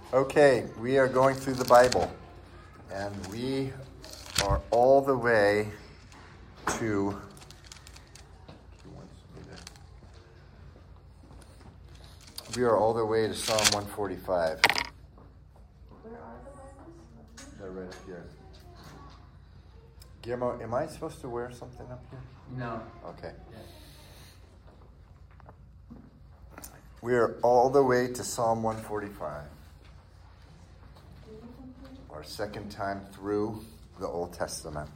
Okay, we are going through the Bible, and we are all the way to Psalm 145. Where are the Bibles? They're right up here. Guillermo, am I supposed to wear something up here? No. Okay. Yes. We are all the way to Psalm 145. Our second time through the Old Testament.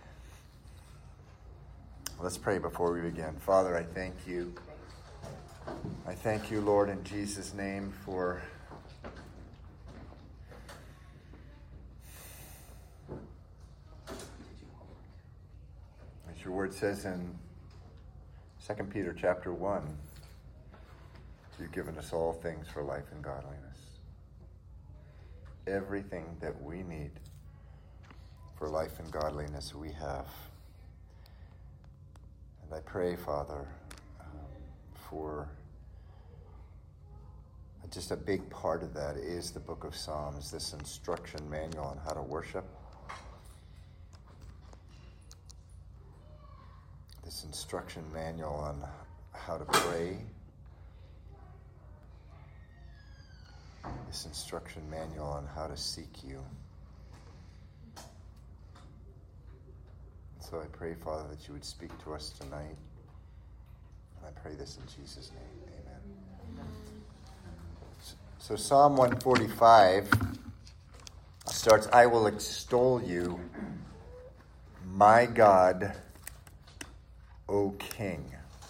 Let's pray before we begin. Father, I thank you. I thank you, Lord, in Jesus' name for as your word says in 2 Peter chapter 1, you've given us all things for life and godliness. Everything that we need for life and godliness we have. And I pray, Father, for just a big part of that is the book of Psalms, this instruction manual on how to worship. This instruction manual on how to pray. This instruction manual on how to seek you. So I pray, Father, that you would speak to us tonight. And I pray this in Jesus' name. Amen. So Psalm 145 starts, I will extol you, my God, O King.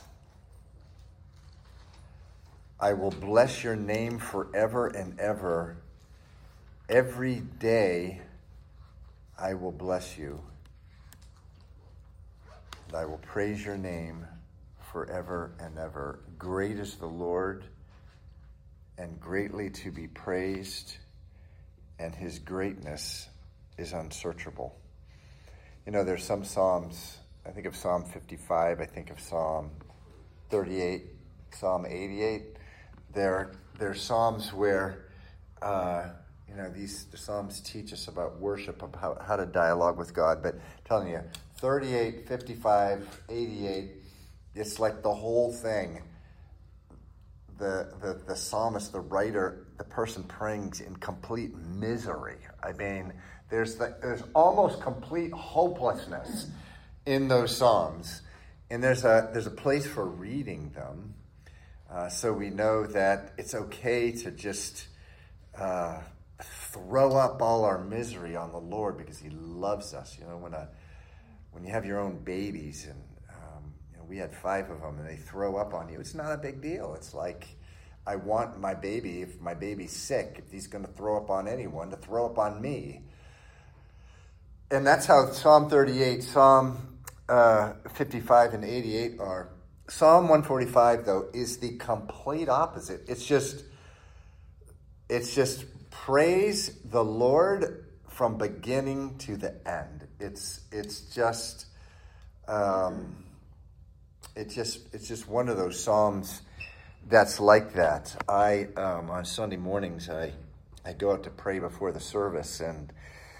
I will bless your name forever and ever. Every day I will bless you. And I will praise your name forever and ever. Great is the Lord, and greatly to be praised, and his greatness is unsearchable. You know, there's some Psalms, I think of Psalm 55, I think of Psalm 38, Psalm 88. They're Psalms where, the Psalms teach us about worship, about how to dialogue with God. But I'm telling you, 38, 55, 88, it's like the whole thing. The psalmist, the writer, the person praying in complete misery. I mean, there's almost complete hopelessness in those Psalms. And there's a place for reading them. So we know that it's okay to just throw up all our misery on the Lord because he loves us. You know, when you have your own babies, and we had 5 of them, and they throw up on you, it's not a big deal. It's like, I want my baby, if my baby's sick, if he's going to throw up on anyone, to throw up on me. And that's how Psalm 38, Psalm 55, and 88 are. Psalm 145, though, is the complete opposite. It's just praise the Lord from beginning to the end. It's just one of those Psalms that's like that. On Sunday mornings, I go out to pray before the service, and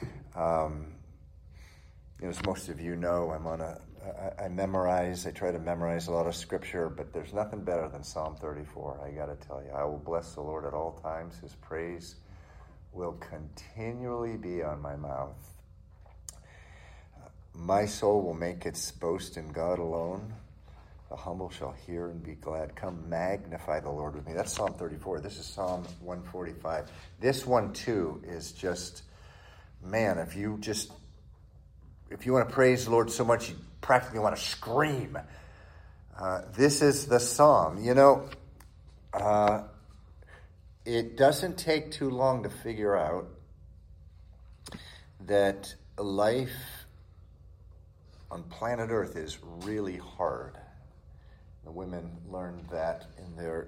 as most of you know, I try to memorize a lot of scripture, but there's nothing better than Psalm 34. I got to tell you, I will bless the Lord at all times. His praise will continually be on my mouth. My soul will make its boast in God alone. The humble shall hear and be glad. Come magnify the Lord with me. That's Psalm 34. This is Psalm 145. This one, too, is just, man, if you want to praise the Lord so much you practically want to scream, this is the psalm. It doesn't take too long to figure out that life on planet Earth is really hard. The women learned that in their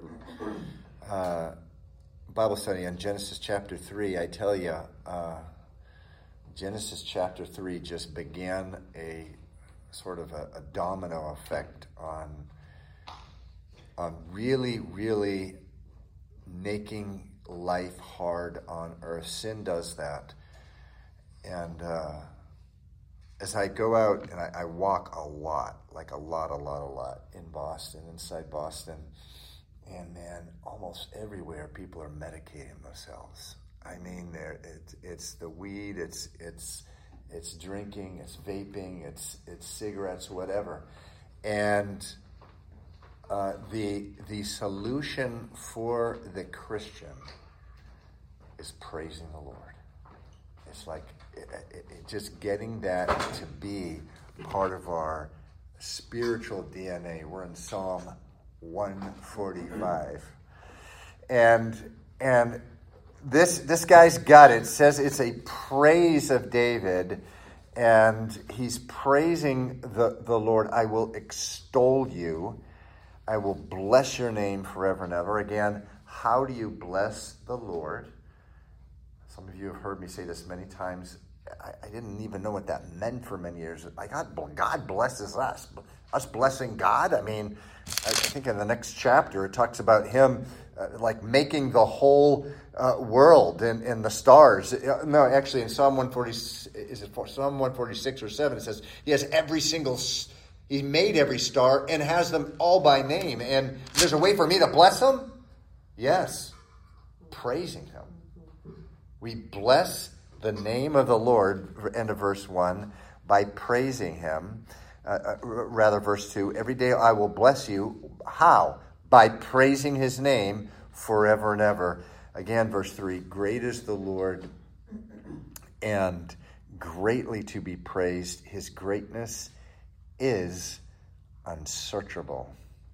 Bible study on Genesis chapter 3. I tell you, Genesis chapter 3 just began a sort of a domino effect on really, really making life hard on earth. Sin does that. And as I go out and I walk a lot, like a lot in Boston, inside Boston, and man, almost everywhere people are medicating themselves. I mean, it's the weed, it's drinking, it's vaping, it's cigarettes, whatever. And the solution for the Christian is praising the Lord. It's like just getting that to be part of our spiritual DNA. We're in Psalm 145, and this guy's got it. It says it's a praise of David, and he's praising the Lord. I will extol you. I will bless your name forever and ever. Again, how do you bless the Lord? Some of you have heard me say this many times. I didn't even know what that meant for many years. God blesses us. Us blessing God? I mean, I think in the next chapter it talks about him like making the whole world and the stars. No, actually in Psalm 146 or 7, it says he has he made every star and has them all by name. And there's a way for me to bless them? Yes. Praising him. We bless the name of the Lord, end of verse 1, by praising him. Verse 2, every day I will bless you. How? By praising his name forever and ever. Again, verse 3, great is the Lord and greatly to be praised. His greatness is unsearchable.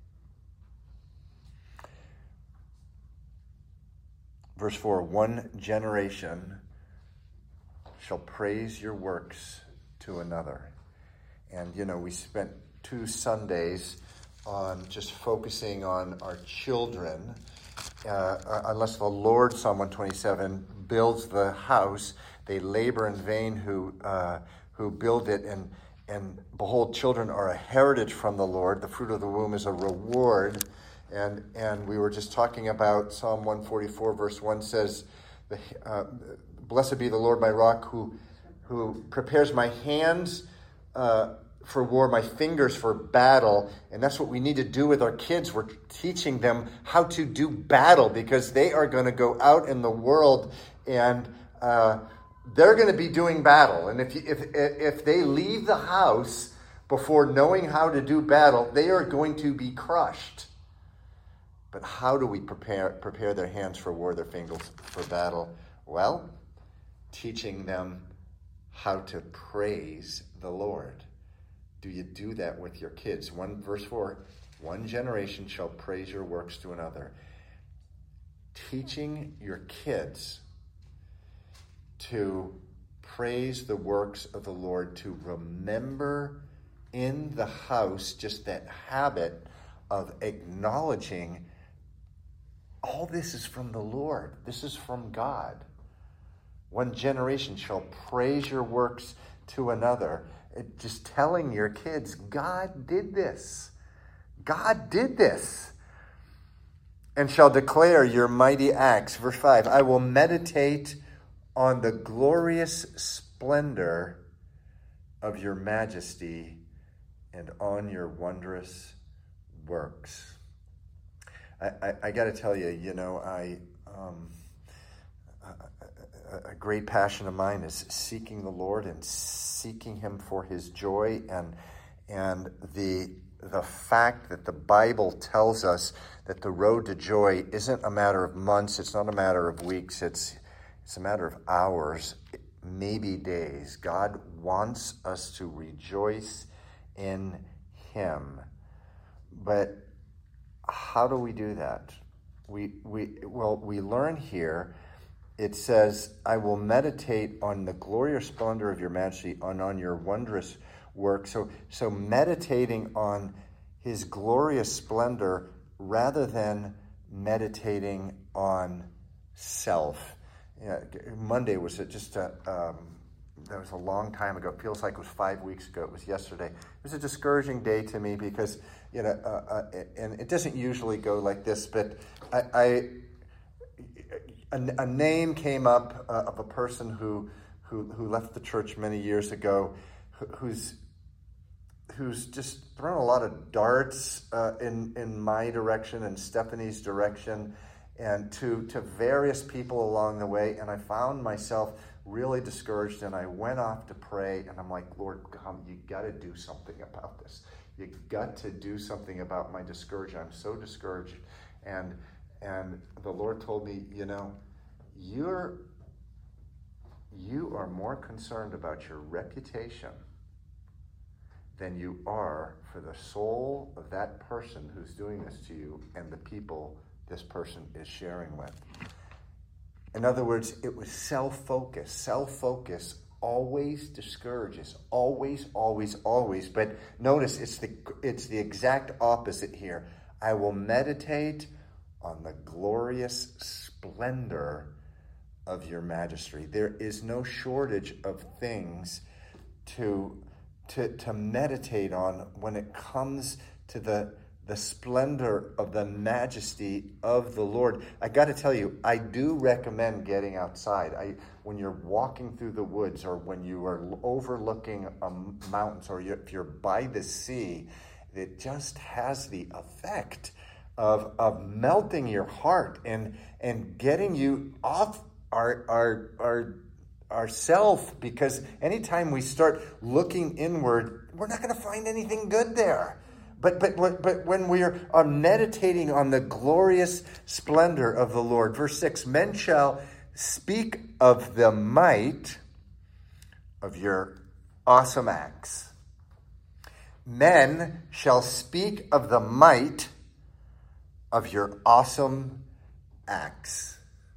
Verse 4, one generation shall praise your works to another. And, we spent 2 Sundays on just focusing on our children. Unless the Lord, Psalm 127, builds the house, they labor in vain who build it. And behold, children are a heritage from the Lord. The fruit of the womb is a reward. And we were just talking about Psalm 144, verse 1 says, blessed be the Lord my rock who prepares my hands for war, my fingers for battle. And that's what we need to do with our kids. We're teaching them how to do battle because they are going to go out in the world and they're going to be doing battle. And if they leave the house before knowing how to do battle, they are going to be crushed. But how do we prepare their hands for war, their fingers for battle? Well, teaching them how to praise the Lord. Do you do that with your kids? Verse 4, one generation shall praise your works to another. Teaching your kids to praise the works of the Lord, to remember in the house just that habit of acknowledging all this is from the Lord. This is from God. One generation shall praise your works to another. Just telling your kids, God did this. God did this. And shall declare your mighty acts. Verse 5, I will meditate on the glorious splendor of your majesty and on your wondrous works. I got to tell you, a great passion of mine is seeking the Lord and seeking him for his joy, and the fact that the Bible tells us that the road to joy isn't a matter of months, it's not a matter of weeks, it's a matter of hours, maybe days. God wants us to rejoice in him. But how do we do that? We learn here. It says, I will meditate on the glorious splendor of your majesty and on your wondrous work. So meditating on his glorious splendor rather than meditating on self. Monday was that was a long time ago. It feels like it was 5 weeks ago. It was yesterday. It was a discouraging day to me because, and it doesn't usually go like this, but a name came up of a person who left the church many years ago, who's just thrown a lot of darts in my direction and Stephanie's direction, and to various people along the way. And I found myself really discouraged, and I went off to pray, and I'm like, Lord, come, you got to do something about this. You got to do something about my discouragement. I'm so discouraged. And the Lord told me, you are more concerned about your reputation than you are for the soul of that person who's doing this to you and the people this person is sharing with. In other words, it was self-focus. Self-focus always discourages. Always, always, always. But notice it's the exact opposite here. I will meditate on the glorious splendor of your majesty. There is no shortage of things to meditate on when it comes to the splendor of the majesty of the Lord. I got to tell you, I do recommend getting outside. When you're walking through the woods, or when you are overlooking mountains, or if you're by the sea, it just has the effect of melting your heart and getting you off ourself, because anytime we start looking inward, we're not going to find anything good there. But when we are meditating on the glorious splendor of the Lord, verse 6, men shall speak of the might of your awesome acts. Men shall speak of the might of your awesome acts.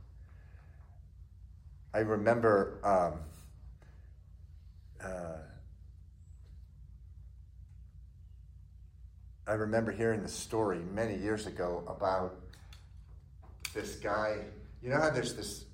I remember hearing the story many years ago about this guy. You know how there's this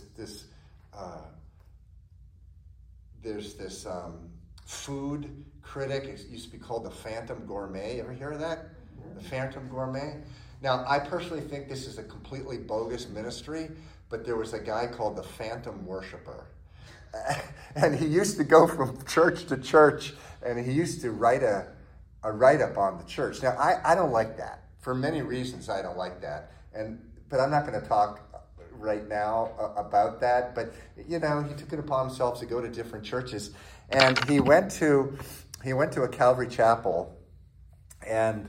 food critic. It used to be called the Phantom Gourmet. You ever hear of that? The Phantom Gourmet? Now, I personally think this is a completely bogus ministry, but there was a guy called the Phantom Worshipper. And he used to go from church to church, and he used to write a write-up on the church. Now, I don't like that. For many reasons, I don't like that. But I'm not going to talk right now about that. But, he took it upon himself to go to different churches. And he went to a Calvary Chapel, and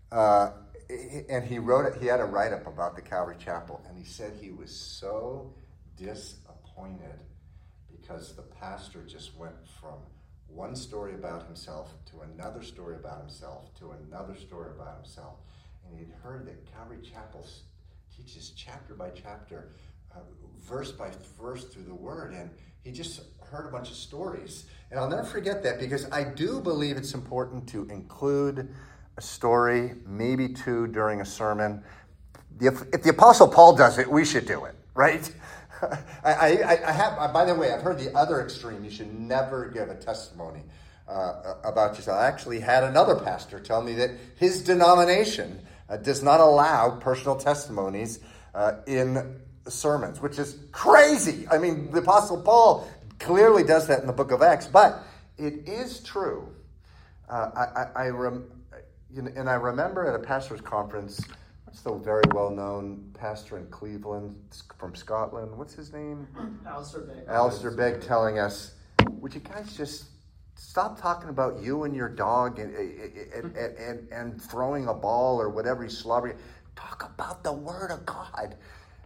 he wrote it. He had a write-up about the Calvary Chapel, and he said he was so disappointed because the pastor just went from one story about himself to another story about himself to another story about himself. And he'd heard that Calvary Chapel teaches chapter by chapter, verse by verse through the Word, and he just heard a bunch of stories. And I'll never forget that, because I do believe it's important to include a story, maybe two, during a sermon. If the Apostle Paul does it, we should do it, right? I have. By the way, I've heard the other extreme. You should never give a testimony about yourself. I actually had another pastor tell me that his denomination does not allow personal testimonies in sermons, which is crazy. I mean, the Apostle Paul clearly does that in the book of Acts, but it is true. I remember at a pastor's conference, what's the very well-known pastor in Cleveland from Scotland? What's his name? Alistair Begg. Alistair Begg telling us, would you guys just stop talking about you and your dog and throwing a ball or whatever he's slobbering. Talk about the Word of God.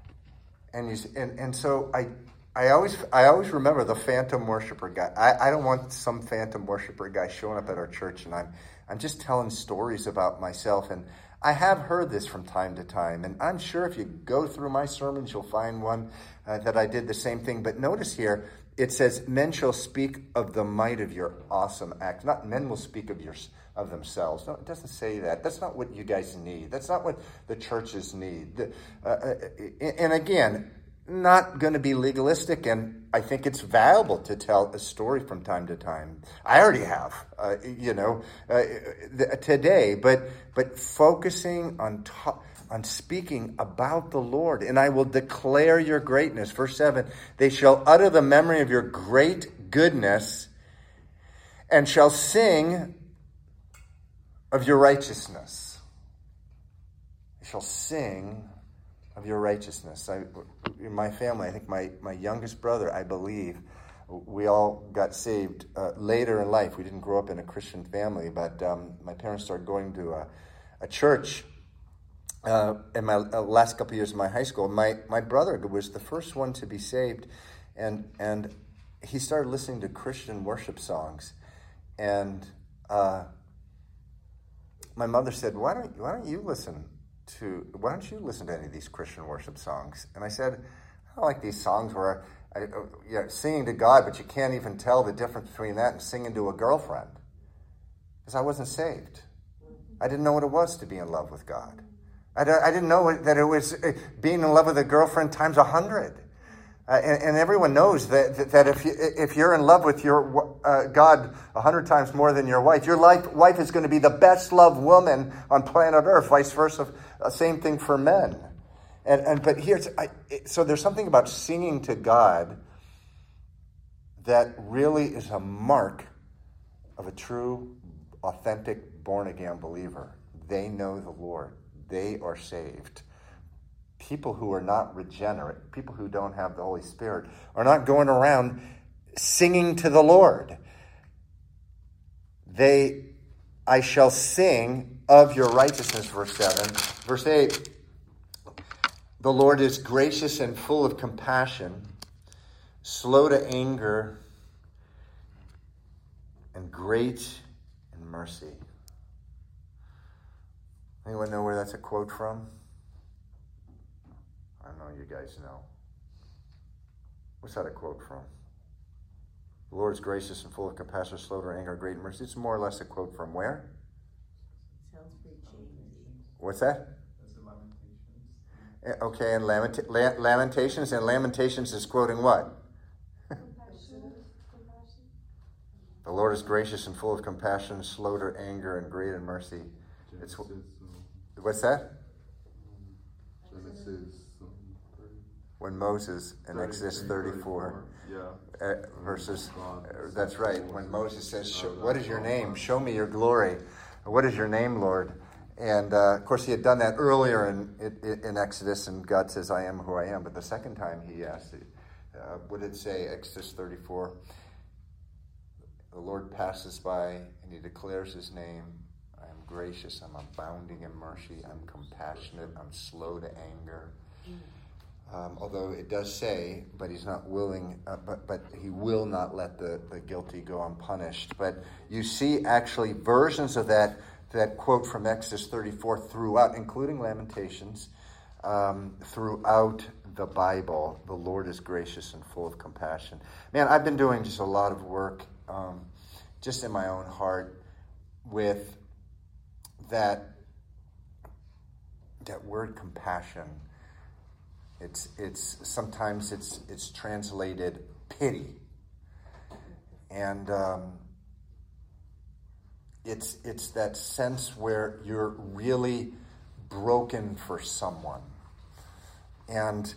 And so I always remember the phantom worshiper guy. I don't want some phantom worshiper guy showing up at our church and I'm just telling stories about myself. And I have heard this from time to time. And I'm sure if you go through my sermons, you'll find one that I did the same thing. But notice here, it says, men shall speak of the might of your awesome acts. Not men will speak of themselves. No, it doesn't say that. That's not what you guys need. That's not what the churches need. And again, not going to be legalistic, and I think it's valuable to tell a story from time to time. I already have, today, but focusing on on speaking about the Lord, and I will declare your greatness. Verse 7, they shall utter the memory of your great goodness and shall sing of your righteousness. They shall sing of your righteousness. In my family, I think my youngest brother, I believe, we all got saved later in life. We didn't grow up in a Christian family, but my parents started going to a church in my last couple of years of my high school. My brother was the first one to be saved, and he started listening to Christian worship songs. And my mother said, "Why don't you listen to any of these Christian worship songs?" And I said, "I don't like these songs where singing to God, but you can't even tell the difference between that and singing to a girlfriend." Because I wasn't saved. I didn't know what it was to be in love with God. I didn't know that it was being in love with a girlfriend times 100. And everyone knows that if you're in love with your God 100 times more than your wife is going to be the best loved woman on planet Earth. Vice versa, same thing for men. But so there's something about singing to God that really is a mark of a true, authentic, born-again believer. They know the Lord. They are saved. People who are not regenerate, people who don't have the Holy Spirit, are not going around singing to the Lord. I shall sing of your righteousness, verse 7. Verse 8, the Lord is gracious and full of compassion, slow to anger, and great in mercy. Anyone know where that's a quote from? I know you guys know. What's that a quote from? The Lord is gracious and full of compassion, slow to anger, great in mercy. It's more or less a quote from where? Sounds pretty cheesy. What's that? That's in Lamentations. Okay, and Lamentations. And Lamentations is quoting what? Compassion. The Lord is gracious and full of compassion, slow to anger, and great in mercy. What's that? Genesis When Moses, in Exodus 34, verses, that's right, when Moses says, "What is your name? Show me your glory. What is your name, Lord?" And of course, he had done that earlier in Exodus, and God says, "I am who I am." But the second time he asked, what did it say, Exodus 34? The Lord passes by, and he declares his name. I am gracious, I'm abounding in mercy, I'm compassionate, I'm slow to anger. Although it does say, but he's not willing, but he will not let the guilty go unpunished. But you see actually versions of that quote from Exodus 34 throughout, including Lamentations, throughout the Bible. The Lord is gracious and full of compassion. Man, I've been doing just a lot of work, just in my own heart, with that word compassion. It's sometimes it's translated pity, and it's that sense where you're really broken for someone, and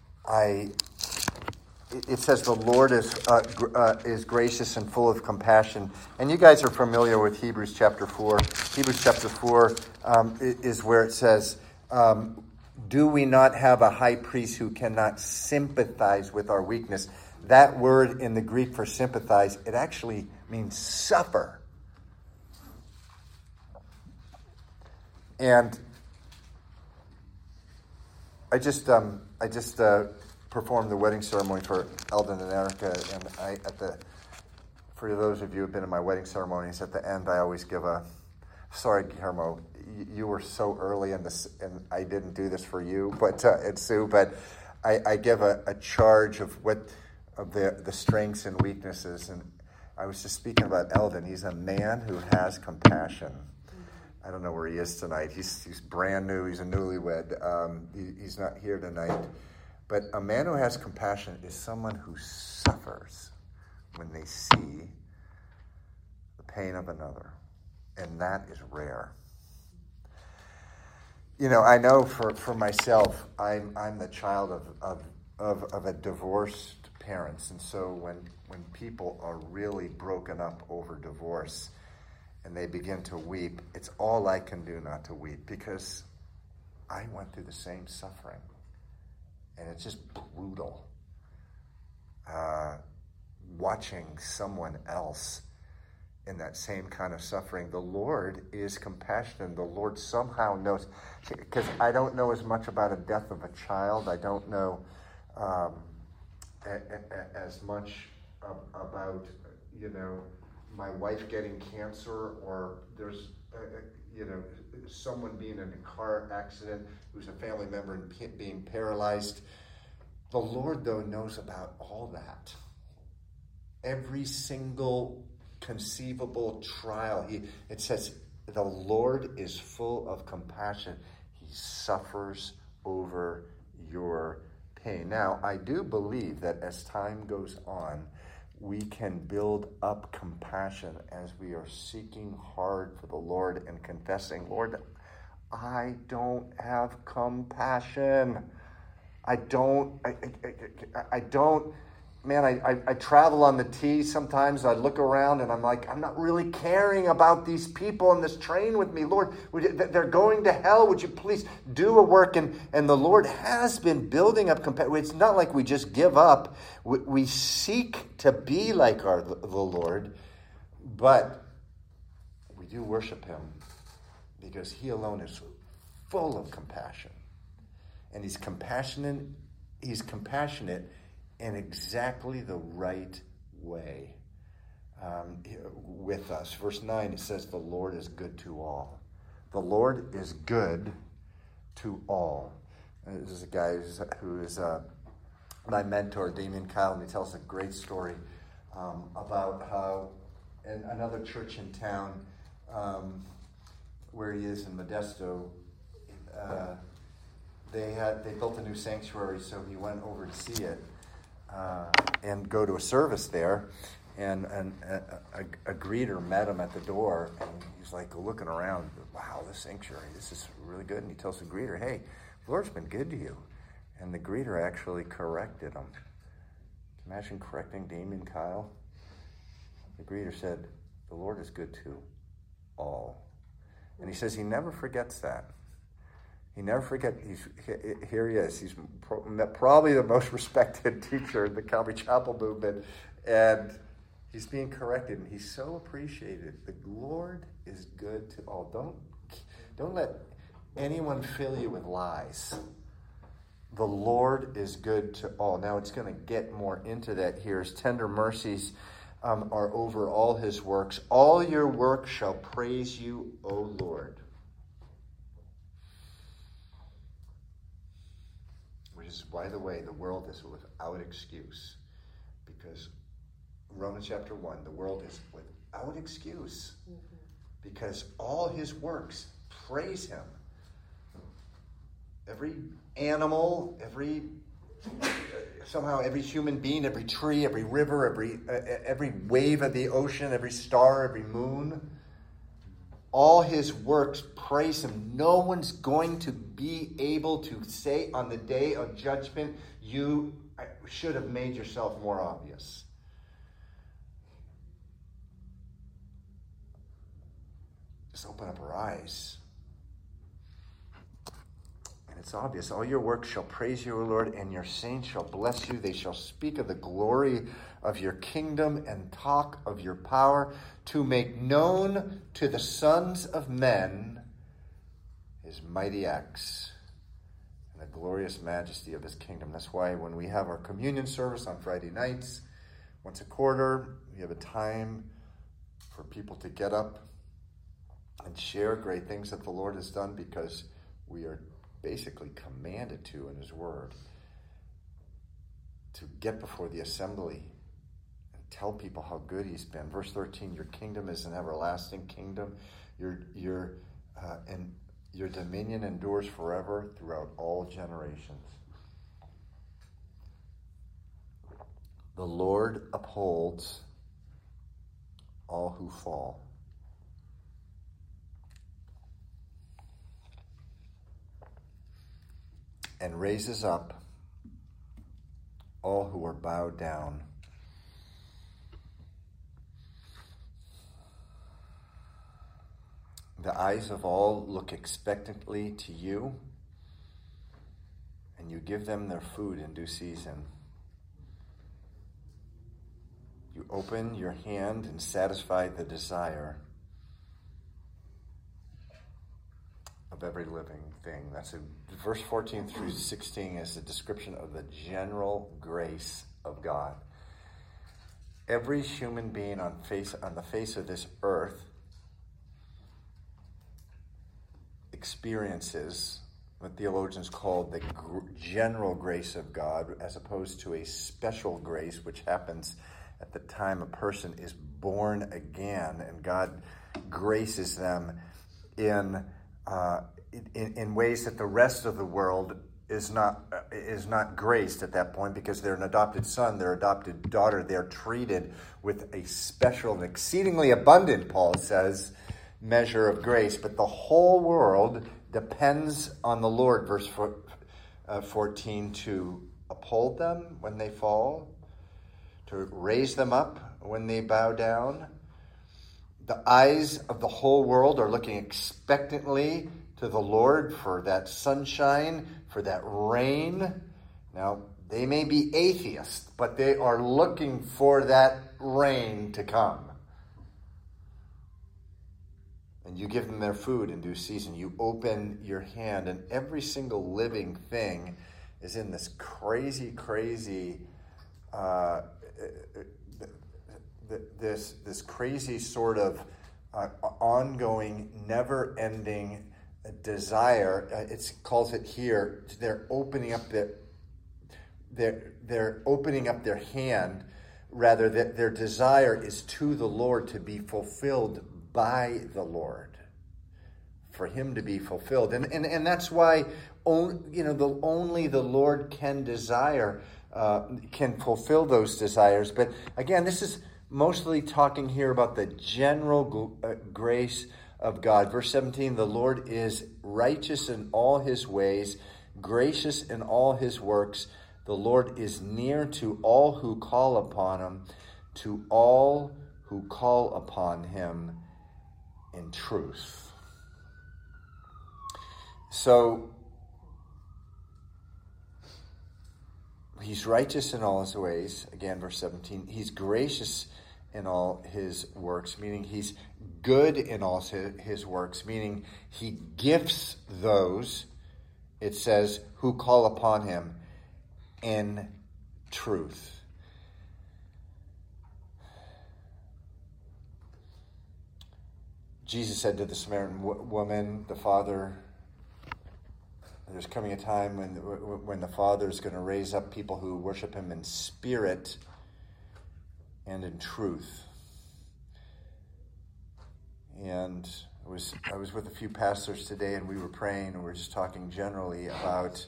it says the Lord is gracious and full of compassion. And you guys are familiar with Hebrews chapter 4. Hebrews chapter 4 is where it says, do we not have a high priest who cannot sympathize with our weakness? That word in the Greek for sympathize, it actually means suffer. And I just performed the wedding ceremony for Eldon and Erica, and for those of you who have been in my wedding ceremonies, at the end I always give sorry, Guillermo, you were so early in this, and I didn't do this for you, and Sue, but I give a charge of the strengths and weaknesses, and I was just speaking about Eldon. He's a man who has compassion. I don't know where he is tonight. He's brand new. He's a newlywed. He's not here tonight. But a man who has compassion is someone who suffers when they see the pain of another. And that is rare. I know for myself, I'm the child of a divorced parents, and so when people are really broken up over divorce and they begin to weep, it's all I can do not to weep, because I went through the same suffering, and it's just brutal. Watching someone else in that same kind of suffering. The Lord is compassionate. The Lord somehow knows, because I don't know as much about a death of a child. I don't know as much about, my wife getting cancer, or there's, someone being in a car accident who's a family member and being paralyzed. The Lord, though, knows about all that. Every single conceivable trial. It says the Lord is full of compassion. He suffers over your pain. Now, I do believe that as time goes on, we can build up compassion as we are seeking hard for the Lord and confessing, Lord, I don't have compassion. I don't, man, I travel on the T sometimes. I look around and I'm like, I'm not really caring about these people in this train with me. Lord, they're going to hell. Would you please do a work? And the Lord has been building up compassion. It's not like we just give up. We seek to be like the Lord, but we do worship him because he alone is full of compassion. And he's compassionate in exactly the right way with us. Verse 9, it says, the Lord is good to all. The Lord is good to all. And this is a guy who is my mentor, Damien Kyle, and he tells a great story about how in another church in town where he is in Modesto, they built a new sanctuary, so he went over to see it and go to a service there, and a greeter met him at the door, and he's like looking around, wow, this sanctuary, this is really good. And he tells the greeter, hey, the Lord's been good to you. And the greeter actually corrected him. Imagine correcting Damien Kyle. The greeter said, the Lord is good to all. And he says he never forgets that. He never forgets. Here he is. He's probably the most respected teacher in the Calvary Chapel movement. And he's being corrected, and he's so appreciated. The Lord is good to all. Don't let anyone fill you with lies. The Lord is good to all. Now it's going to get more into that here. His tender mercies are over all his works. All your works shall praise you, O Lord. Which is, by the way, the world is without excuse. Because Romans chapter 1, the world is without excuse. Because all his works praise him. Every animal, every human being, every tree, every river, every wave of the ocean, every star, every moon, all his works praise him. No one's going to be able to say on the day of judgment, you should have made yourself more obvious. Just open up our eyes. And it's obvious. All your works shall praise you, O Lord, and your saints shall bless you. They shall speak of the glory of your kingdom and talk of your power, to make known to the sons of men his mighty acts and the glorious majesty of his kingdom. That's why when we have our communion service on Friday nights, once a quarter, we have a time for people to get up and share great things that the Lord has done, because we are basically commanded to in his word to get before the assembly and tell people how good he's been. Verse 13, your kingdom is an everlasting kingdom. Your dominion endures forever throughout all generations. The Lord upholds all who fall. and raises up all who are bowed down. The eyes of all look expectantly to you, and you give them their food in due season. You open your hand and satisfy the desire of every living thing. That's verse 14 through 16 is a description of the general grace of God. Every human being on the face of this earth experiences what theologians call the general grace of God, as opposed to a special grace, which happens at the time a person is born again, and God graces them in ways that the rest of the world is not graced at that point, because they're an adopted son, they're adopted daughter, they're treated with a special and exceedingly abundant, Paul says, measure of grace. But the whole world depends on the Lord, verse 14, to uphold them when they fall, to raise them up when they bow down. The eyes of the whole world are looking expectantly to the Lord for that sunshine, for that rain. Now, they may be atheists, but they are looking for that rain to come. And you give them their food in due season. You open your hand, and every single living thing is in this crazy, this crazy sort of ongoing, never-ending desire. It calls it here. They're opening up they're opening up their hand. Rather, that their desire is to the Lord, to be fulfilled by the Lord, for Him to be fulfilled, and that's why only the Lord can desire, can fulfill those desires. But again, this is mostly talking here about the general grace of God. Verse 17: the Lord is righteous in all His ways, gracious in all His works. The Lord is near to all who call upon Him, to all who call upon Him in truth. So, He's righteous in all His ways. Again, verse 17. He's gracious in all His works, meaning He's good in all His works, meaning He gifts those, it says, who call upon Him in truth. Jesus said to the Samaritan woman, there's coming a time when the Father is going to raise up people who worship Him in spirit and in truth. And I was with a few pastors today, and we were praying, and we were just talking generally about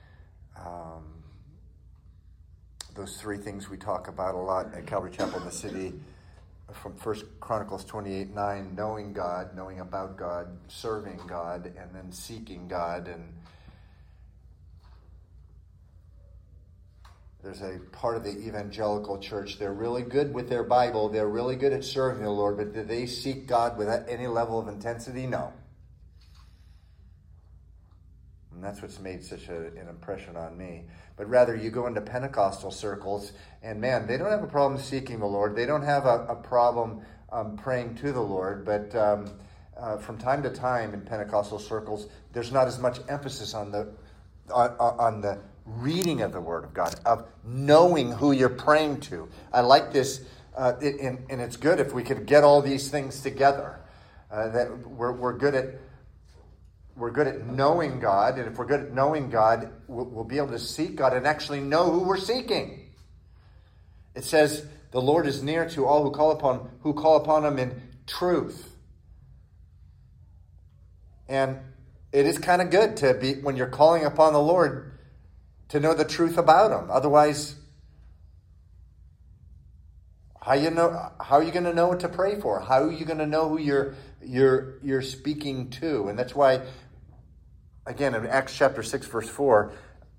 those three things we talk about a lot at Calvary Chapel in the City, from 1 Chronicles 28:9, knowing God, knowing about God, serving God, and then seeking God. And there's a part of the evangelical church, they're really good with their Bible, they're really good at serving the Lord, but do they seek God with any level of intensity? No. And that's what's made such an impression on me. But rather, you go into Pentecostal circles, and man, they don't have a problem seeking the Lord. They don't have a problem praying to the Lord. But from time to time in Pentecostal circles, there's not as much emphasis on the reading of the Word of God, of knowing who you're praying to. I like this, and it's good if we could get all these things together. That we're good at knowing God, and if we're good at knowing God, we'll be able to seek God and actually know who we're seeking. It says, the Lord is near to all who call upon Him in truth. And it is kind of good to be, when you're calling upon the Lord, to know the truth about Him. Otherwise, how are you going to know what to pray for? How are you going to know who you're speaking to? And that's why, again, in Acts chapter 6, verse 4,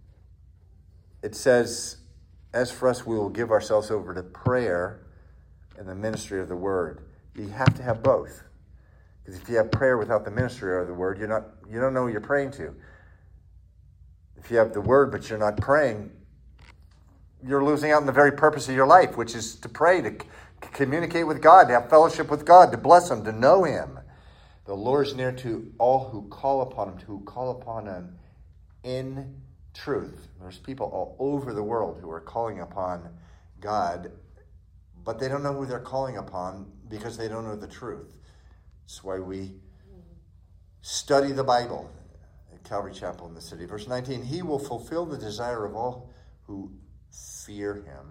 it says, as for us, we will give ourselves over to prayer and the ministry of the word. You have to have both. Because if you have prayer without the ministry of the word, you don't know who you're praying to. If you have the word but you're not praying, you're losing out on the very purpose of your life, which is to pray, to communicate with God, to have fellowship with God, to bless him, to know him. The Lord is near to all who call upon him, who call upon him in truth. There's people all over the world who are calling upon God, but they don't know who they're calling upon because they don't know the truth. That's why we study the Bible at Calvary Chapel in the city. Verse 19, he will fulfill the desire of all who fear him.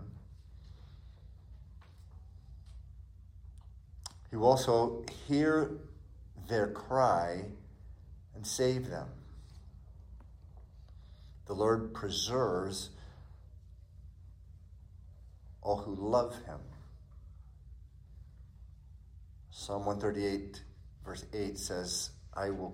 He will also hear their cry and save them. The Lord preserves all who love him. Psalm 138, verse 8 says, I will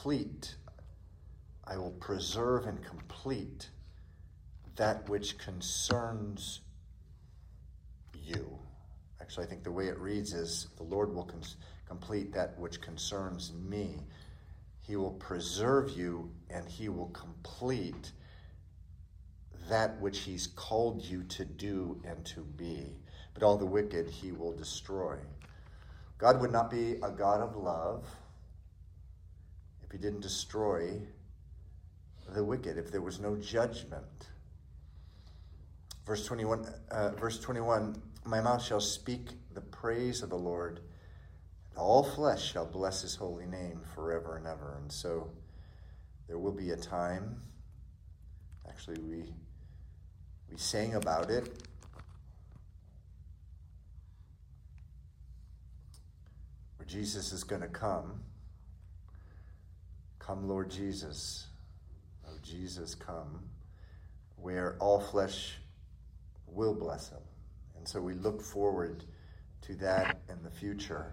preserve and complete that which concerns you. Actually, I think the way it reads is, the Lord will complete that which concerns me. He will preserve you and he will complete that which he's called you to do and to be. But all the wicked he will destroy. God would not be a God of love if he didn't destroy the wicked, if there was no judgment. Verse 21, my mouth shall speak the praise of the Lord, and all flesh shall bless his holy name forever and ever. And so there will be a time, actually we sang about it, where Jesus is going to come. Come, Lord Jesus. Oh, Jesus, come. Where all flesh will bless him. And so we look forward to that in the future.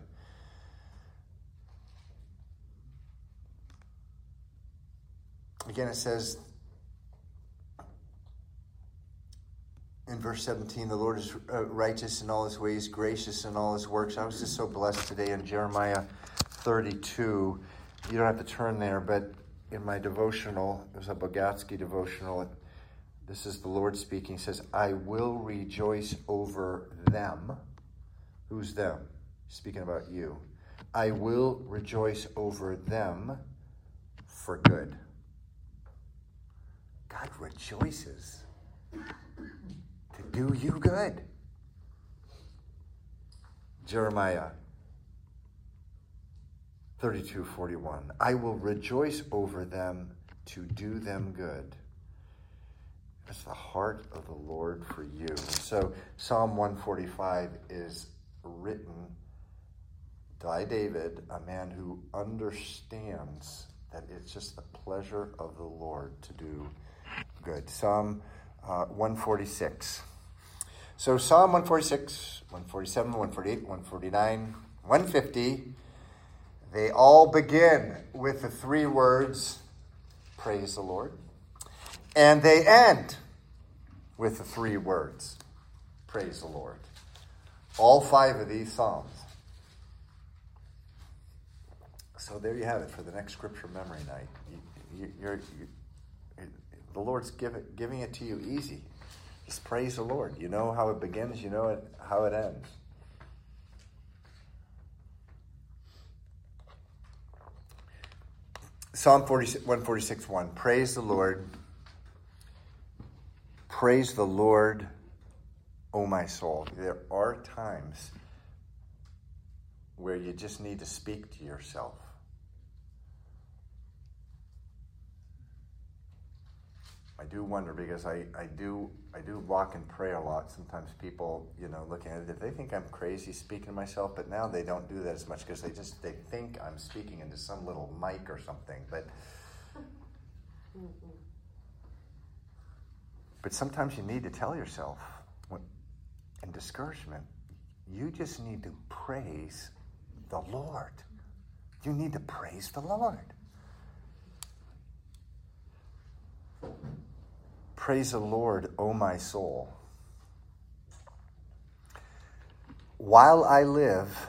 Again, it says in verse 17, the Lord is righteous in all his ways, gracious in all his works. I was just so blessed today in Jeremiah 32. You don't have to turn there, but in my devotional, it was a Bogatsky devotional. This is the Lord speaking. He says, I will rejoice over them. Who's them? Speaking about you. I will rejoice over them for good. God rejoices to do you good. Jeremiah 32:41. I will rejoice over them to do them good. That's the heart of the Lord for you. So Psalm 145 is written by David, a man who understands that it's just the pleasure of the Lord to do good. Psalm 146. So Psalm 146, 147, 148, 149, 150, they all begin with the three words, praise the Lord. And they end with the three words, praise the Lord. All five of these Psalms. So there you have it for the next scripture memory night. The Lord's giving it to you easy. Just praise the Lord. You know how it begins. You know how it ends. Psalm 146:1. Praise the Lord. Praise the Lord, O my soul. There are times where you just need to speak to yourself. I do wonder, because I do walk and pray a lot. Sometimes people, looking at it, they think I'm crazy speaking to myself, but now they don't do that as much because they think I'm speaking into some little mic or something. But sometimes you need to tell yourself, in discouragement, you just need to praise the Lord. You need to praise the Lord. Praise the Lord, O my soul. While I live,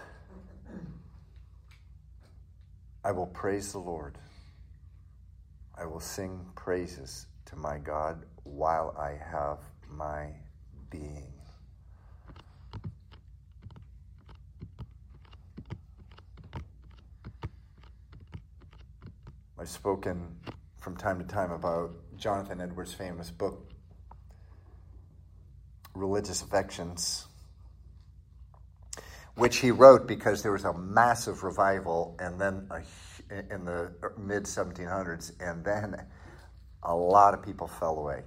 I will praise the Lord. I will sing praises to my God while I have my being. I've spoken from time to time about Jonathan Edwards' famous book, Religious Affections, which he wrote because there was a massive revival and then in the mid-1700s, and then a lot of people fell away.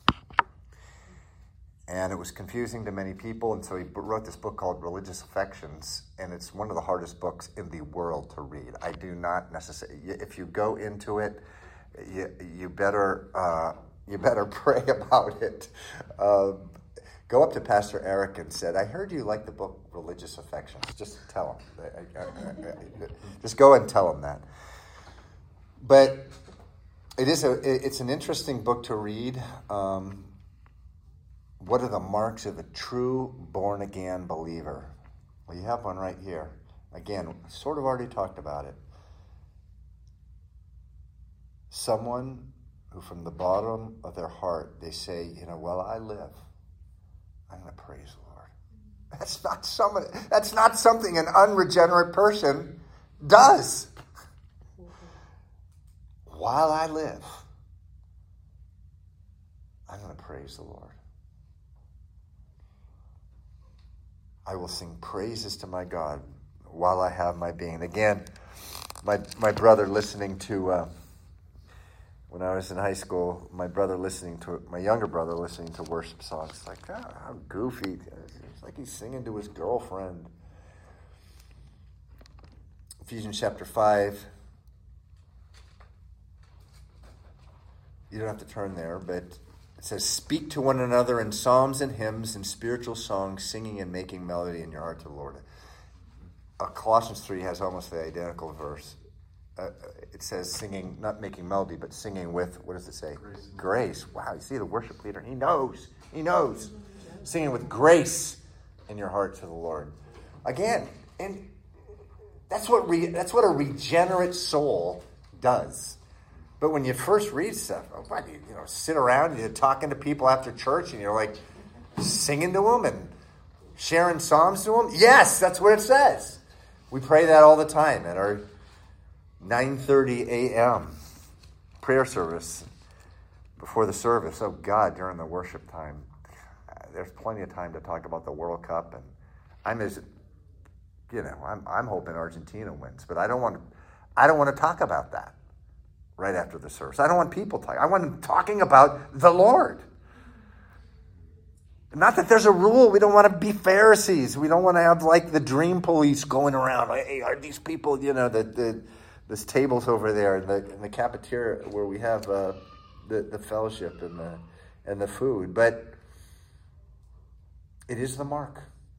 And it was confusing to many people, and so he wrote this book called Religious Affections, and it's one of the hardest books in the world to read. I do not necessarily, if you go into it, you better pray about it. Go up to Pastor Eric and said, I heard you like the book Religious Affections. Just tell him. Just go and tell him that. But it's an interesting book to read. What are the marks of a true born-again believer? Well, you have one right here. Again, sort of already talked about it. Someone who from the bottom of their heart, they say, while I live, I'm going to praise the Lord. That's not something an unregenerate person does. While I live, I'm going to praise the Lord. I will sing praises to my God while I have my being. Again, my brother listening to, when I was in high school, my younger brother listening to worship songs, like, how goofy. It's like he's singing to his girlfriend. Ephesians chapter 5. You don't have to turn there, but it says, speak to one another in psalms and hymns and spiritual songs, singing and making melody in your heart to the Lord. Colossians 3 has almost the identical verse. It says singing, not making melody, but singing with, what does it say? Grace. Wow, you see the worship leader. He knows. Singing with grace in your heart to the Lord. Again, and that's what a regenerate soul does. But when you first read stuff, sit around and you're talking to people after church and you're like singing to them and sharing psalms to them. Yes, that's what it says. We pray that all the time at our 9:30 a.m. prayer service before the service. Oh God, during the worship time, there's plenty of time to talk about the World Cup, and I'm hoping Argentina wins, but I don't want to talk about that right after the service. I don't want people talking. I want them talking about the Lord. Not that there's a rule. We don't want to be Pharisees. We don't want to have like the dream police going around. Like, hey, are these people? This tables over there in the cafeteria where we have the fellowship and the food. But it is the mark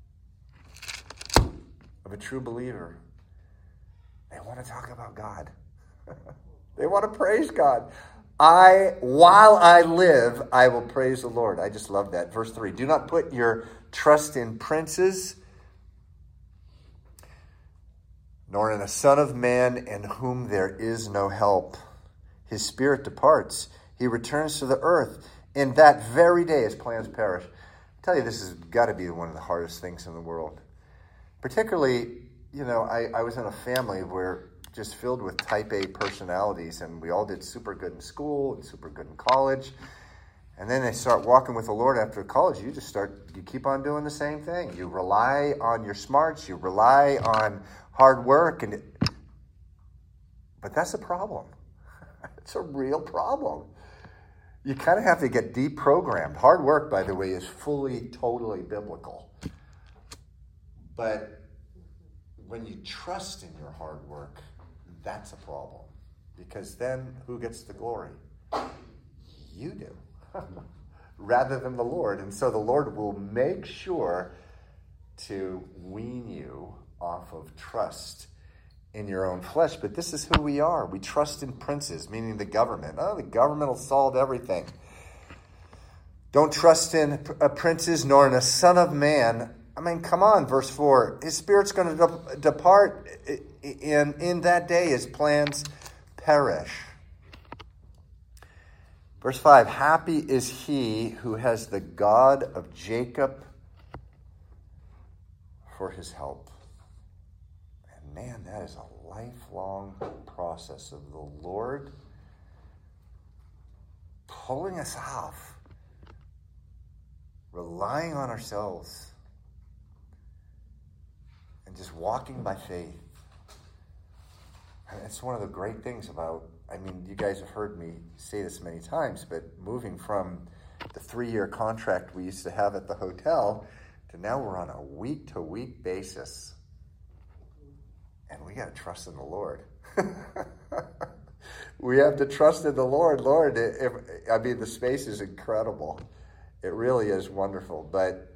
of a true believer. They want to talk about God. They want to praise God. While I live, I will praise the Lord. I just love that. Verse 3, do not put your trust in princes, nor in a son of man in whom there is no help. His spirit departs. He returns to the earth. In that very day his plans perish. I tell you, this has got to be one of the hardest things in the world. Particularly, I was in a family where just filled with type A personalities, and we all did super good in school and super good in college. And then they start walking with the Lord after college. You keep on doing the same thing. You rely on your smarts. You rely on hard work. But that's a problem. It's a real problem. You kind of have to get deprogrammed. Hard work, by the way, is totally biblical. But when you trust in your hard work, that's a problem. Because then who gets the glory? You do. Rather than the Lord. And so the Lord will make sure to wean you off of trust in your own flesh. But this is who we are. We trust in princes, meaning the government. Oh, the government will solve everything. Don't trust in princes nor in a son of man. I mean, come on, verse 4. His spirit's going to depart. In that day, his plans perish. Verse 5. Happy is he who has the God of Jacob for his help. And man, that is a lifelong process of the Lord pulling us off, relying on ourselves, and just walking by faith. And it's one of the great things about, I mean, you guys have heard me say this many times, but moving from the 3-year contract we used to have at the hotel to now we're on a week-to-week basis. And we got to trust in the Lord. We have to trust in the Lord. Lord, the space is incredible. It really is wonderful. But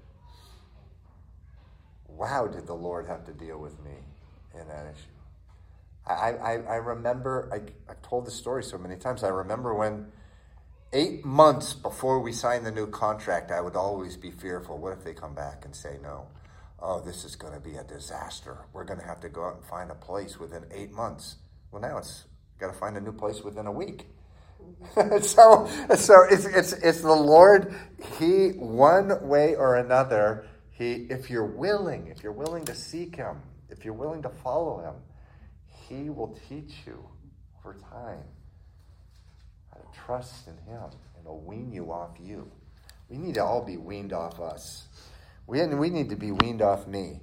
wow, did the Lord have to deal with me in that issue. I remember, I've told this story so many times. I remember when 8 months before we signed the new contract, I would always be fearful. What if they come back and say no? Oh, this is going to be a disaster. We're going to have to go out and find a place within 8 months. Well, now it's got to find a new place within a week. so it's the Lord. He, one way or another, if you're willing to seek him, if you're willing to follow him, he will teach you over time how to trust in him, and he'll wean you off you. We need to all be weaned off us. We need to be weaned off me.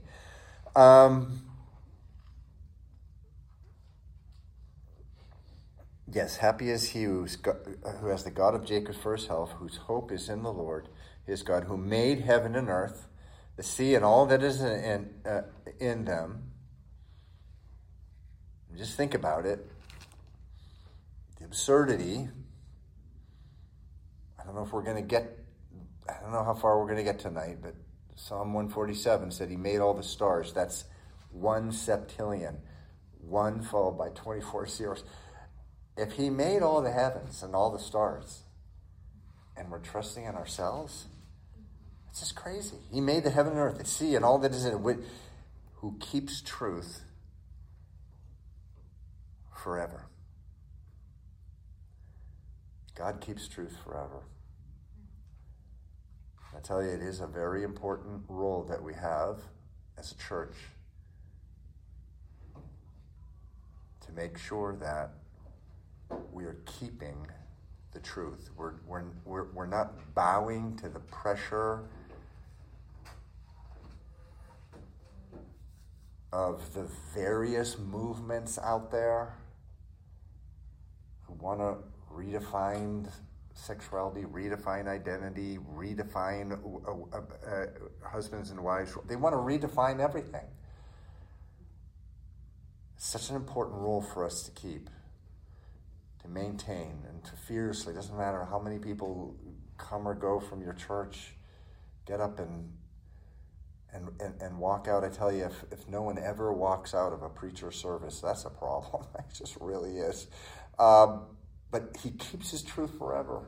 Yes, happy is he who has the God of Jacob for his help, whose hope is in the Lord, his God, who made heaven and earth, the sea and all that is in them. Just think about it. The absurdity. I don't know how far we're going to get tonight, but Psalm 147 said he made all the stars. That's 1 septillion, 1 followed by 24 zeros. If he made all the heavens and all the stars, and we're trusting in ourselves, it's just crazy. He made the heaven and earth, the sea, and all that is in it, who keeps truth forever. God keeps truth forever. I tell you, it is a very important role that we have as a church to make sure that we are keeping the truth. We're not bowing to the pressure of the various movements out there who want to redefine sexuality, redefine identity, redefine husbands and wives. They want to redefine everything. It's such an important role for us to keep, to maintain, and to fiercely. It doesn't matter how many people come or go from your church, get up and walk out. I tell you, if no one ever walks out of a preacher service, that's a problem. It just really is. But he keeps his truth forever.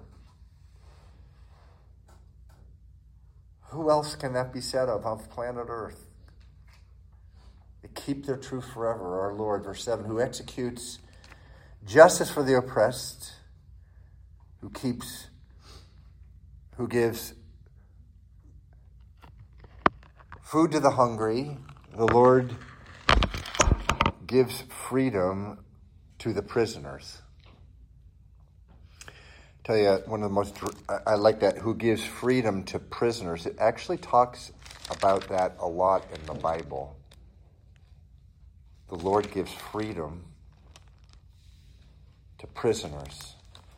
Who else can that be said of planet Earth? They keep their truth forever. Our Lord, verse 7, who executes justice for the oppressed, who gives food to the hungry. The Lord gives freedom to the prisoners. Tell you, one of the most, I like that, who gives freedom to prisoners. It actually talks about that a lot in the Bible. The Lord gives freedom to prisoners.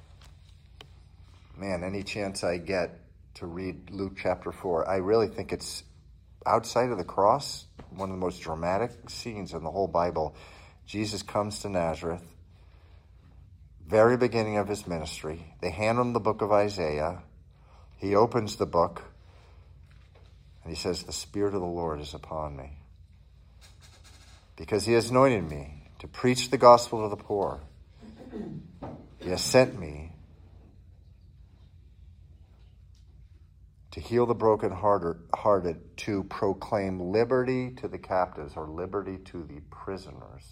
Man, any chance I get to read Luke chapter 4, I really think it's, outside of the cross, one of the most dramatic scenes in the whole Bible. Jesus comes to Nazareth, very beginning of his ministry. They hand him the book of Isaiah. He opens the book, and he says, the Spirit of the Lord is upon me, because he has anointed me to preach the gospel to the poor. He has sent me to heal the brokenhearted, to proclaim liberty to the captives or liberty to the prisoners,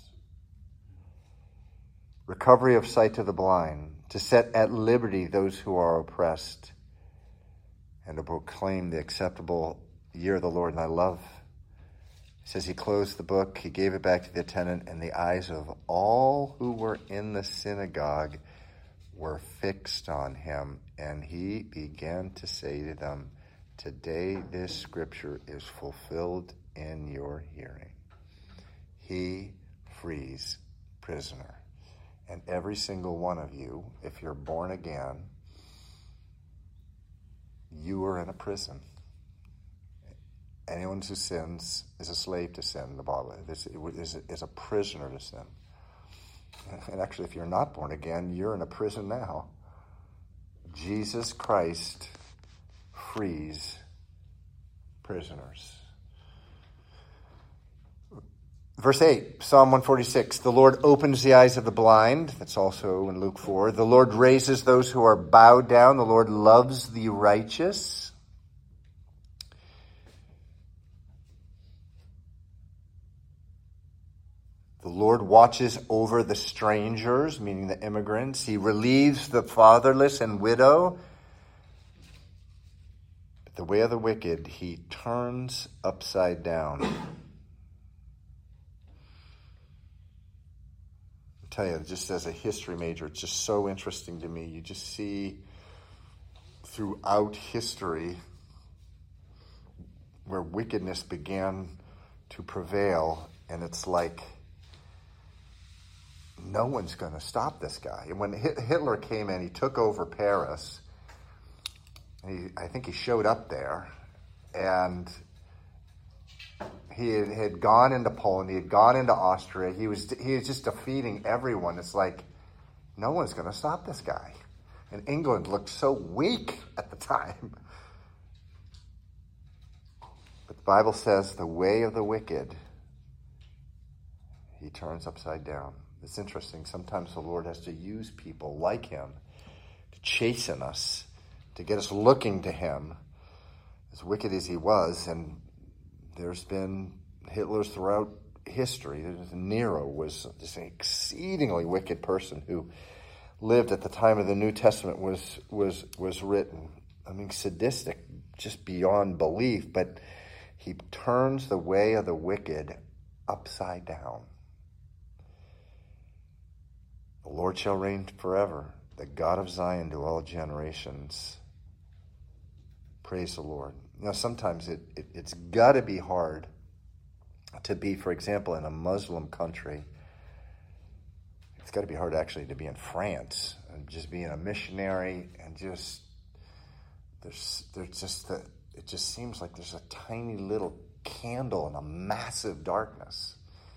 recovery of sight to the blind, to set at liberty those who are oppressed, and to proclaim the acceptable year of the Lord. And I love, it says he closed the book, he gave it back to the attendant, and the eyes of all who were in the synagogue were fixed on him. And he began to say to them, today this scripture is fulfilled in your hearing. He frees prisoner. And every single one of you, if you're born again, you are in a prison. Anyone who sins is a slave to sin, the Bible is a prisoner to sin. And actually, if you're not born again, you're in a prison now. Jesus Christ frees prisoners. Verse 8, Psalm 146, the Lord opens the eyes of the blind. That's also in Luke 4. The Lord raises those who are bowed down. The Lord loves the righteous. The Lord watches over the strangers, meaning the immigrants. He relieves the fatherless and widow. But the way of the wicked, he turns upside down. I tell you, just as a history major, it's just so interesting to me. You just see throughout history where wickedness began to prevail, and it's like no one's going to stop this guy. And when Hitler came in, he took over Paris. I think he showed up there, and he had gone into Poland. He had gone into Austria. He was just defeating everyone. It's like no one's going to stop this guy. And England looked so weak at the time. But the Bible says the way of the wicked, he turns upside down. It's interesting. Sometimes the Lord has to use people like him to chasten us, to get us looking to him, as wicked as he was. And there's been Hitlers throughout history. Nero was just an exceedingly wicked person who lived at the time of the New Testament was written. I mean, sadistic just beyond belief. But he turns the way of the wicked upside down. The Lord shall reign forever, the God of Zion to all generations. Praise the Lord. Now, sometimes it's got to be hard to be, for example, in a Muslim country. It's got to be hard actually to be in France and just being a missionary and just it just seems like there's a tiny little candle in a massive darkness.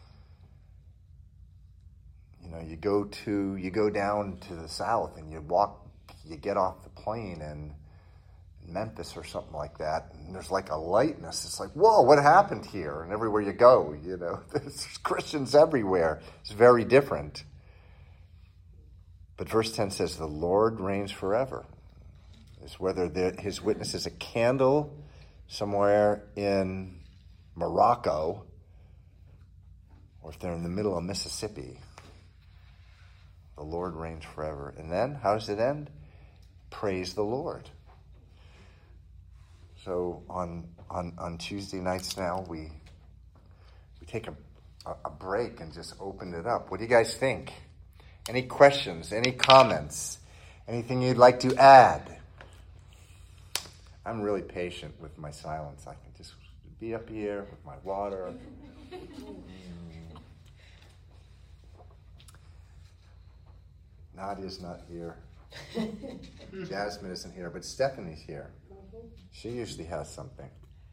You know, you go down to the south and you get off the plane in Memphis or something like that, and there's like a lightness. It's like, whoa, what happened here? And everywhere you go, you know, there's Christians everywhere. It's very different. But verse 10 says, the Lord reigns forever. It's whether his witness is a candle somewhere in Morocco or if they're in the middle of Mississippi. The Lord reigns forever. And then, how does it end? Praise the Lord. So on Tuesday nights now, we take a break and just open it up. What do you guys think? Any questions? Any comments? Anything you'd like to add? I'm really patient with my silence. I can just be up here with my water. Nadia's not here. Jasmine isn't here, but Stephanie's here. She usually has something.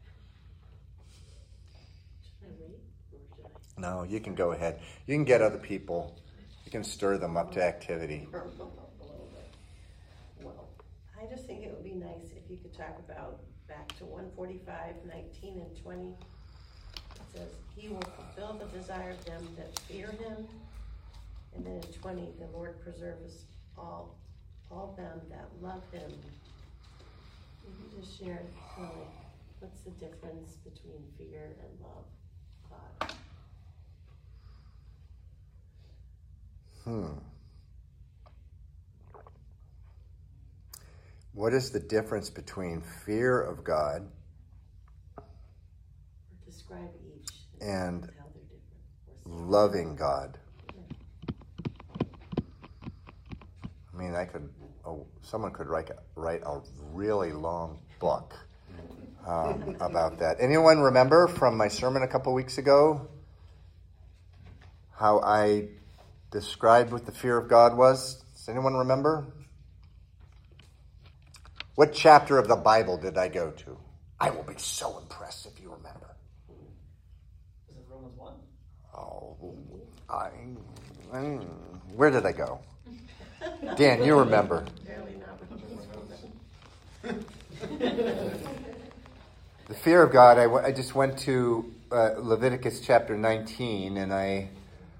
No, you can go ahead. You can get other people. You can stir them up to activity. Well, I just think it would be nice if you could talk about back to 145, 19 and 20. It says, he will fulfill the desire of them that fear him. And then in 20, the Lord preserves all them that love him. Can you just share kind of like what's the difference between fear and love God? What is the difference between fear of God Or describe each and how they're different. loving God? I mean, someone could write a really long book about that. Anyone remember from my sermon a couple weeks ago how I described what the fear of God was? Does anyone remember? What chapter of the Bible did I go to? I will be so impressed if you remember. Is it Romans 1? Oh, where did I go? Dan, you remember. Barely not. The fear of God, I just went to Leviticus chapter 19, and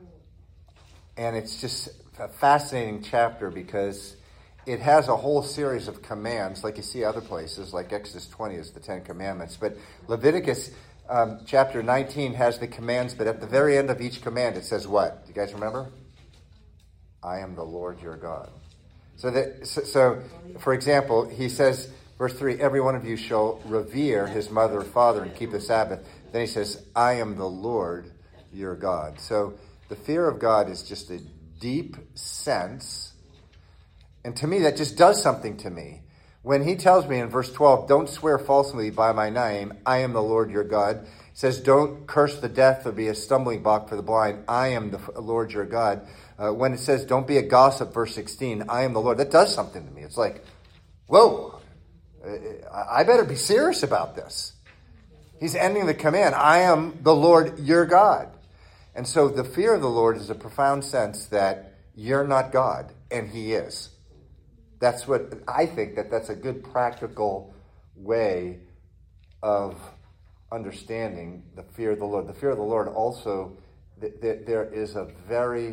it's just a fascinating chapter because it has a whole series of commands, like you see other places, like Exodus 20 is the Ten Commandments. But Leviticus chapter 19 has the commands, but at the very end of each command it says what? Do you guys remember? I am the Lord your God. So for example, he says, verse 3, every one of you shall revere his mother or father and keep the Sabbath. Then he says, I am the Lord your God. So the fear of God is just a deep sense. And to me, that just does something to me. When he tells me in verse 12, don't swear falsely by my name, I am the Lord your God. He says, don't curse the deaf or be a stumbling block for the blind, I am the Lord your God. When it says, don't be a gossip, verse 16, I am the Lord, that does something to me. It's like, whoa, I better be serious about this. He's ending the command, I am the Lord your God. And so the fear of the Lord is a profound sense that you're not God, and he is. That's what I think that's a good practical way of understanding the fear of the Lord. The fear of the Lord also, there is a very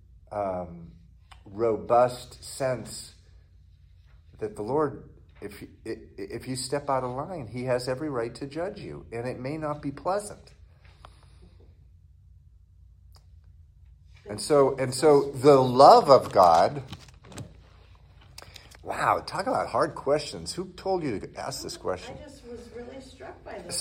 robust sense that the Lord, if you step out of line, he has every right to judge you, and it may not be pleasant. And so the love of God. Wow, talk about hard questions. Who told you to ask this question? I just was really struck by those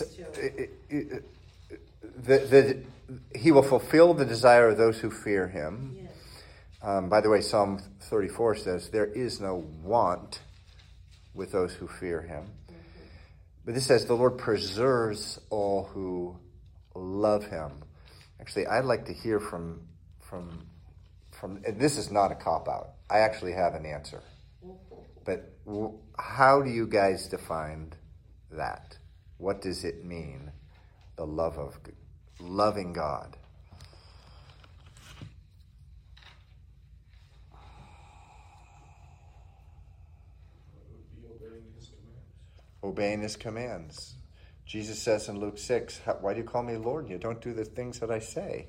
two. He will fulfill the desire of those who fear him. Yes. By the way, Psalm 34 says, there is no want with those who fear him. Mm-hmm. But this says, the Lord preserves all who love him. Actually, I'd like to hear from this is not a cop-out. I actually have an answer. But how do you guys define that? What does it mean, the love of loving God? Obeying his commands. Jesus says in Luke 6, why do you call me Lord? You don't do the things that I say.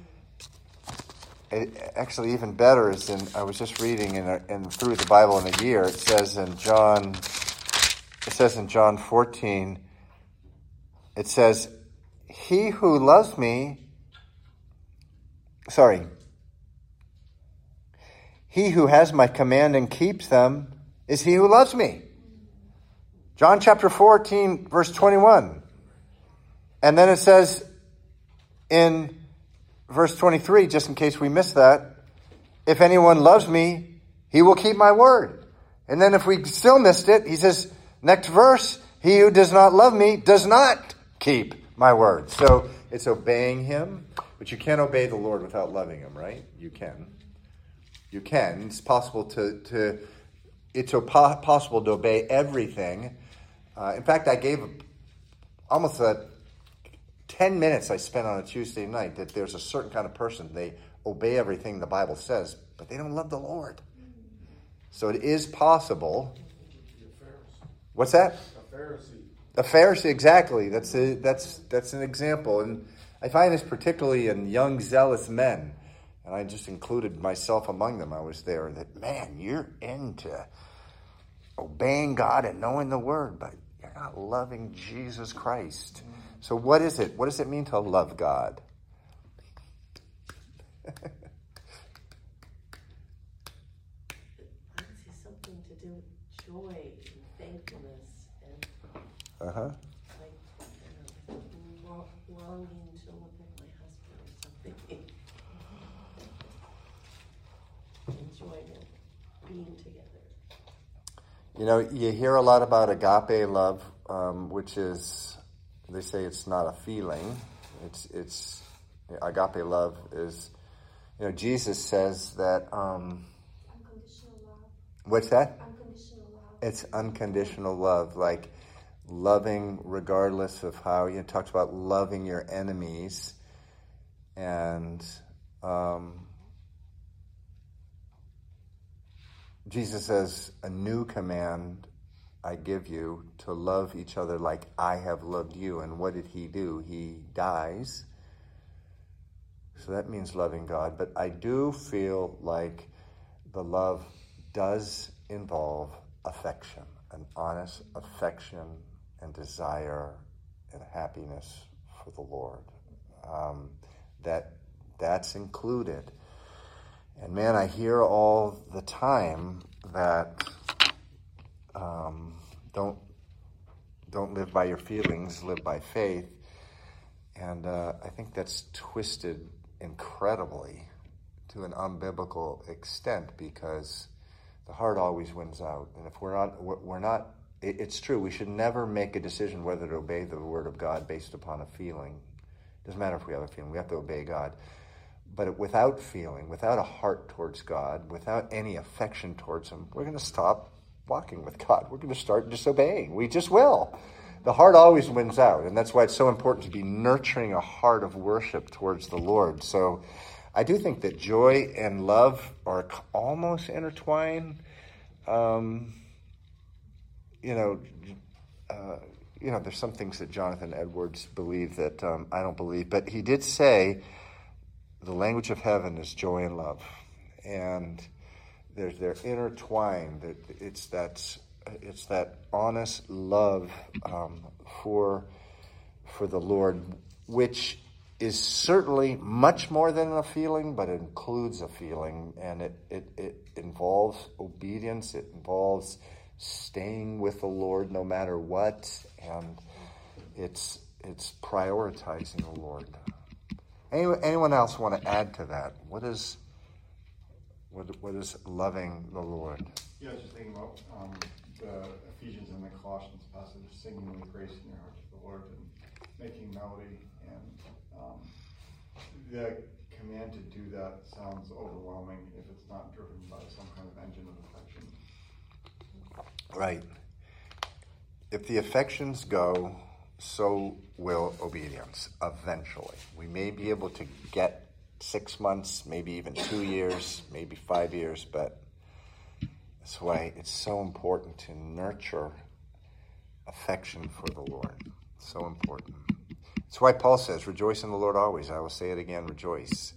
Actually, even better is I was just reading in through the Bible in a year. It says in John 14. It says, "He who loves me, he who has my command and keeps them is he who loves me." John chapter 14, verse 21. And then it says in verse 23, just in case we missed that, if anyone loves me, he will keep my word. And then if we still missed it, he says, next verse, he who does not love me does not keep my word. So it's obeying him, but you can't obey the Lord without loving him, right? You can. It's possible to obey everything. In fact, I gave almost 10 minutes I spent on a Tuesday night that there's a certain kind of person, they obey everything the Bible says, but they don't love the Lord. So it is possible. What's that? A Pharisee. A Pharisee, exactly. That's an example. And I find this particularly in young, zealous men. And I just included myself among them. I was there. That, man, you're into obeying God and knowing the word, but you're not loving Jesus Christ. So what is it? What does it mean to love God? Honestly, something to do with joy and thankfulness and Uh-huh. like longing to look at my husband or something. Enjoyment, being together. You know, you hear a lot about agape love, which is, they say it's not a feeling. It's agape love is, you know, Jesus says that, Unconditional love. what's that? Unconditional love. It's unconditional love, like loving regardless of how, you know, it talks about loving your enemies, and Jesus says, a new command I give you, to love each other like I have loved you. And what did he do? He dies. So that means loving God. But I do feel like the love does involve affection, an honest affection and desire and happiness for the Lord. That's included. And man, I hear all the time that don't live by your feelings, live by faith. And I think that's twisted incredibly to an unbiblical extent, because the heart always wins out. And if we're not, it's true, we should never make a decision whether to obey the word of God based upon a feeling. It doesn't matter if we have a feeling, we have to obey God. But without feeling, without a heart towards God, without any affection towards him, we're going to stop walking with God. We're going to start disobeying. We just will. The heart always wins out, and that's why it's so important to be nurturing a heart of worship towards the Lord. So I do think that joy and love are almost intertwined. There's some things that Jonathan Edwards believed that I don't believe, but he did say the language of heaven is joy and love, and they're intertwined. It's that honest love for the Lord, which is certainly much more than a feeling, but it includes a feeling, and it involves obedience. It involves staying with the Lord no matter what, and it's prioritizing the Lord. Anyone else want to add to that? What is loving the Lord? Yeah, I was just thinking about the Ephesians and the Colossians passage, singing with grace in your heart to the Lord and making melody. And the command to do that sounds overwhelming if it's not driven by some kind of engine of affection. Right. If the affections go, so will obedience eventually. We may be able to get 6 months, maybe even 2 years, maybe 5 years, but that's why it's so important to nurture affection for the Lord. It's so important. That's why Paul says, rejoice in the Lord always. I will say it again, rejoice.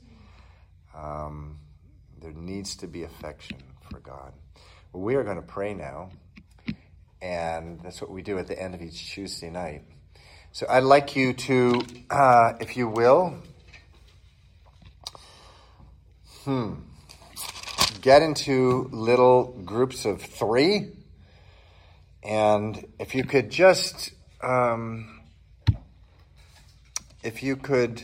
There needs to be affection for God. Well, we are going to pray now, and that's what we do at the end of each Tuesday night. So I'd like you to, if you will, get into little groups of 3. And if you could just, if you could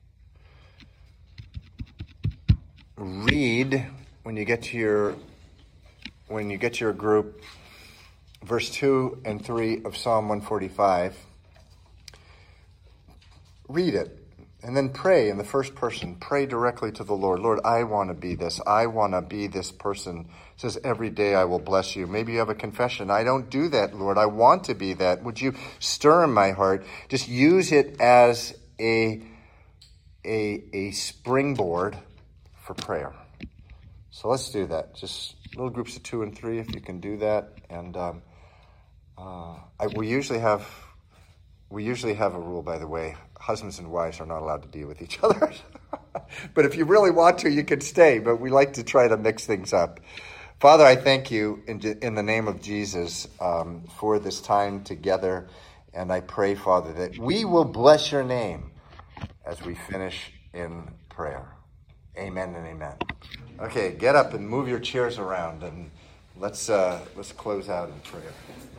read when you get to your group, verse 2 and 3 of Psalm 145. Read it. And then pray in the first person. Pray directly to the Lord. Lord, I want to be this. I want to be this person. It says, every day I will bless you. Maybe you have a confession. I don't do that, Lord. I want to be that. Would you stir in my heart? Just use it as a springboard for prayer. So let's do that. Just little groups of 2 and 3, if you can do that. And we usually have a rule, by the way. Husbands and wives are not allowed to be with each other. But if you really want to, you can stay. But we like to try to mix things up. Father, I thank you in the name of Jesus for this time together. And I pray, Father, that we will bless your name as we finish in prayer. Amen and amen. Okay, get up and move your chairs around, and let's close out in prayer.